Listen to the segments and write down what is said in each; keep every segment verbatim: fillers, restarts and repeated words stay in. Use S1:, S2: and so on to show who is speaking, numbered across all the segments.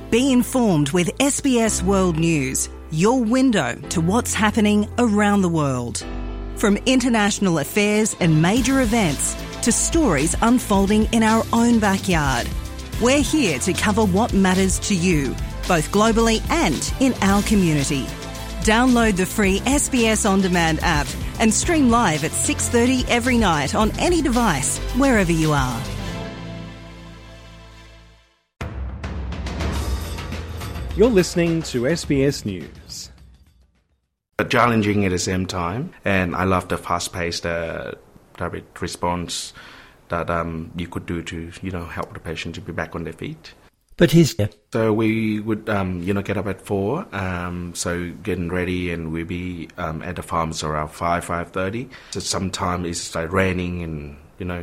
S1: Be informed with S B S World News, your window to what's happening around the world. From international affairs and major events to stories unfolding in our own backyard, we're here to cover what matters to you, both globally and in our community. Download the free S B S On Demand app and stream live at six thirty every night on any device, wherever you are.
S2: You're listening to S B S News.
S3: Challenging at the same time, and I love the fast-paced uh, direct response that um, you could do to, you know, help the patient to be back on their feet.
S4: But he's...
S3: So we would, um, you know, get up at four, um, so getting ready, and we'd be um, at the farms around five, five thirty. So sometimes it's like raining and, you know,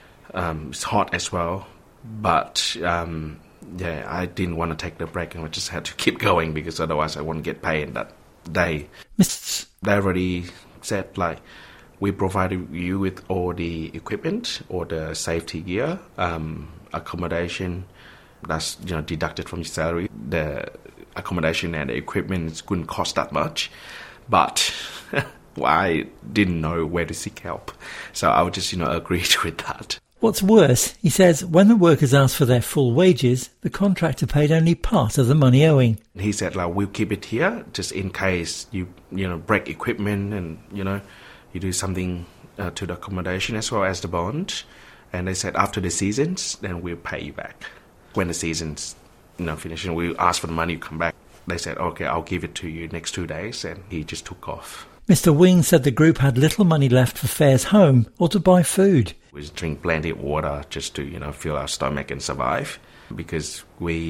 S3: um, it's hot as well. But, um, yeah, I didn't want to take the break, and I just had to keep going because otherwise I wouldn't get paid that day.
S4: Mister
S3: They already said, like, we provided you with all the equipment or the safety gear, um, accommodation, that's, you know, deducted from your salary. The accommodation and the equipment couldn't cost that much, but well, I didn't know where to seek help, so I would just, you know, agree with that.
S4: What's worse, he says, when the workers asked for their full wages, the contractor paid only part of the money owing.
S3: He said, like, we'll keep it here just in case you, you know, break equipment and, you know, you do something uh, to the accommodation as well as the bond. And they said after the seasons, then we'll pay you back. When the season's, you know, finished and we ask for the money, you come back. They said, okay, I'll give it to you next two days. And he just took off.
S4: Mister Wing said the group had little money left for fares home or to buy food.
S3: We drink plenty of water just to, you know, fill our stomach and survive, because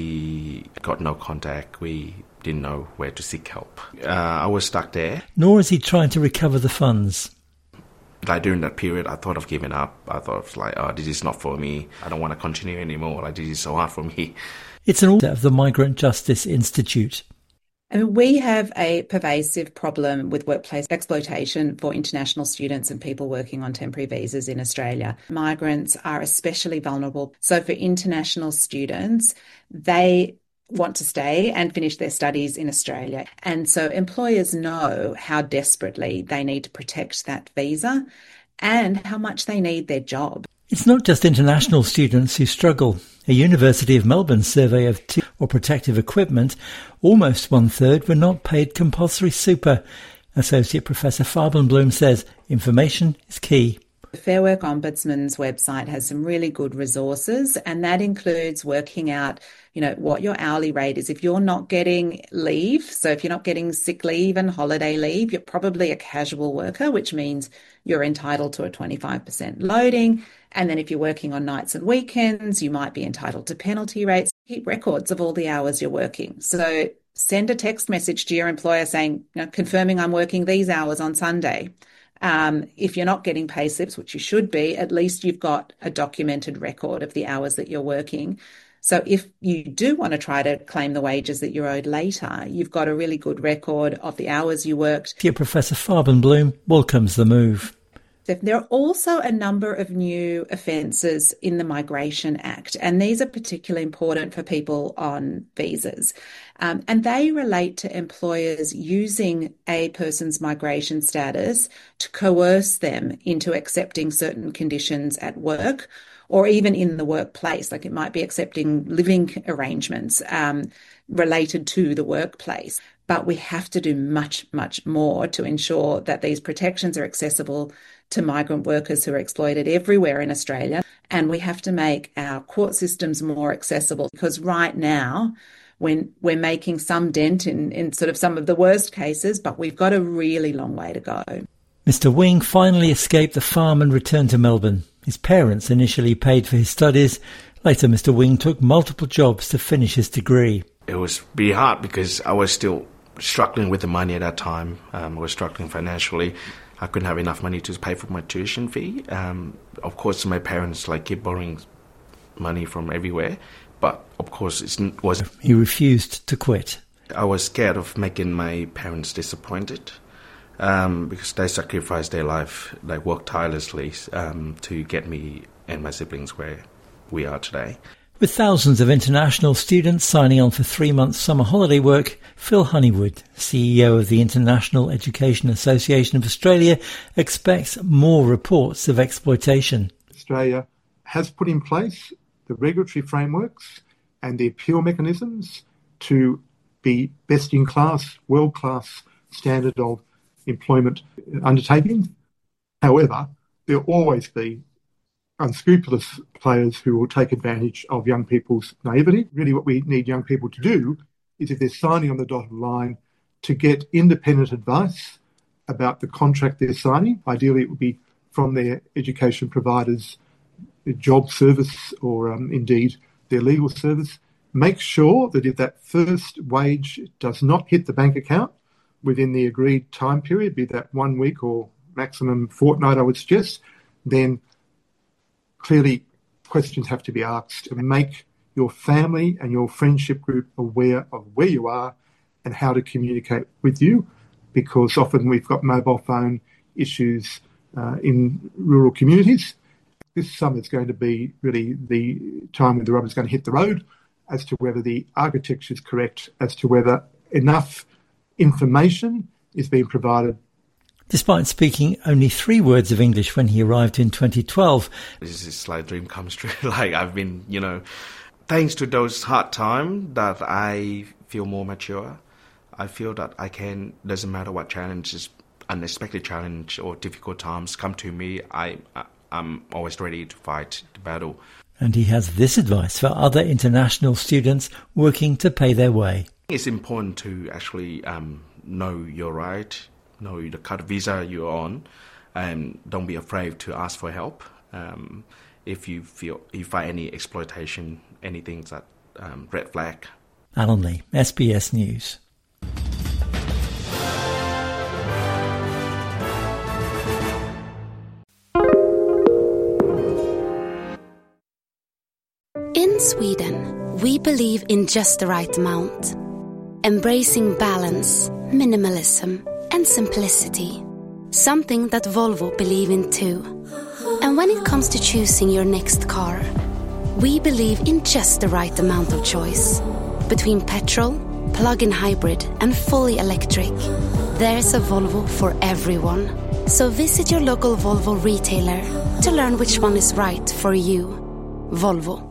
S3: we got no contact. We didn't know where to seek help. Uh, I was stuck there.
S4: Nor is he trying to recover the funds.
S3: Like, during that period, I thought of giving up. I thought of like, oh, this is not for me. I don't want to continue anymore. Like, this is so hard for me.
S4: It's an audit of the Migrant Justice Institute.
S5: I mean, we have a pervasive problem with workplace exploitation for international students and people working on temporary visas in Australia. Migrants are especially vulnerable. So for international students, they want to stay and finish their studies in Australia. And so employers know how desperately they need to protect that visa and how much they need their job.
S4: It's not just international students who struggle. A University of Melbourne survey of T or protective equipment, almost one-third were not paid compulsory super. Associate Professor Farbenblum says information is key.
S5: The Fair Work Ombudsman's website has some really good resources, and that includes working out, you know, what your hourly rate is. If you're not getting leave, so if you're not getting sick leave and holiday leave, you're probably a casual worker, which means you're entitled to a twenty-five percent loading. And then if you're working on nights and weekends, you might be entitled to penalty rates. Keep records of all the hours you're working. So send a text message to your employer saying, you know, confirming I'm working these hours on Sunday. Um, if you're not getting pay slips, which you should be, at least you've got a documented record of the hours that you're working. So if you do want to try to claim the wages that you're owed later, you've got a really good record of the hours you worked.
S4: Here, Professor Farbenblum welcomes the move.
S5: There are also a number of new offences in the Migration Act, and these are particularly important for people on visas. Um, and they relate to employers using a person's migration status to coerce them into accepting certain conditions at work or even in the workplace. Like, it might be accepting living arrangements um, related to the workplace. But we have to do much, much more to ensure that these protections are accessible to migrant workers who are exploited everywhere in Australia. And we have to make our court systems more accessible, because right now when we're making some dent in, in sort of some of the worst cases, but we've got a really long way to go.
S4: Mister Wing finally escaped the farm and returned to Melbourne. His parents initially paid for his studies. Later, Mister Wing took multiple jobs to finish his degree.
S3: It was really hard because I was still struggling with the money at that time. Um, I was struggling financially. I couldn't have enough money to pay for my tuition fee. Um, of course, my parents like keep borrowing money from everywhere, but of course it was.
S4: He refused to quit.
S3: I was scared of making my parents disappointed um, because they sacrificed their life, they worked tirelessly um, to get me and my siblings where we are today.
S4: With thousands of international students signing on for three months summer holiday work, Phil Honeywood, C E O of the International Education Association of Australia, expects more reports of exploitation.
S6: Australia has put in place the regulatory frameworks and the appeal mechanisms to be best in class, world-class standard of employment undertaking. However, there'll always be unscrupulous players who will take advantage of young people's naivety. Really what we need young people to do is, if they're signing on the dotted line, to get independent advice about the contract they're signing. Ideally, it would be from their education providers, their job service, or um, indeed their legal service. Make sure that if that first wage does not hit the bank account within the agreed time period, be that one week or maximum fortnight, I would suggest, then clearly questions have to be asked, and make your family and your friendship group aware of where you are and how to communicate with you, because often we've got mobile phone issues uh, in rural communities. This summer is going to be really the time when the rubber is going to hit the road as to whether the architecture is correct, as to whether enough information is being provided.
S4: Despite speaking only three words of English when he arrived in twenty twelve.
S3: This is like dream comes true. Like I've been, you know, thanks to those hard times that I feel more mature. I feel that I can, doesn't matter what challenges, unexpected challenge or difficult times come to me, I, I, I'm always ready to fight the battle.
S4: And he has this advice for other international students working to pay their way.
S3: It's important to actually um, know your right, know the kind of visa you're on, and don't be afraid to ask for help. Um, if you feel you find any exploitation, anything that um, red flag.
S4: Alan Lee, S B S News.
S7: In Sweden, we believe in just the right amount, embracing balance, minimalism, and simplicity. Something that Volvo believe in too. And when it comes to choosing your next car, we believe in just the right amount of choice. Between petrol, plug-in hybrid, and fully electric, there's a Volvo for everyone. So visit your local Volvo retailer to learn which one is right for you. Volvo.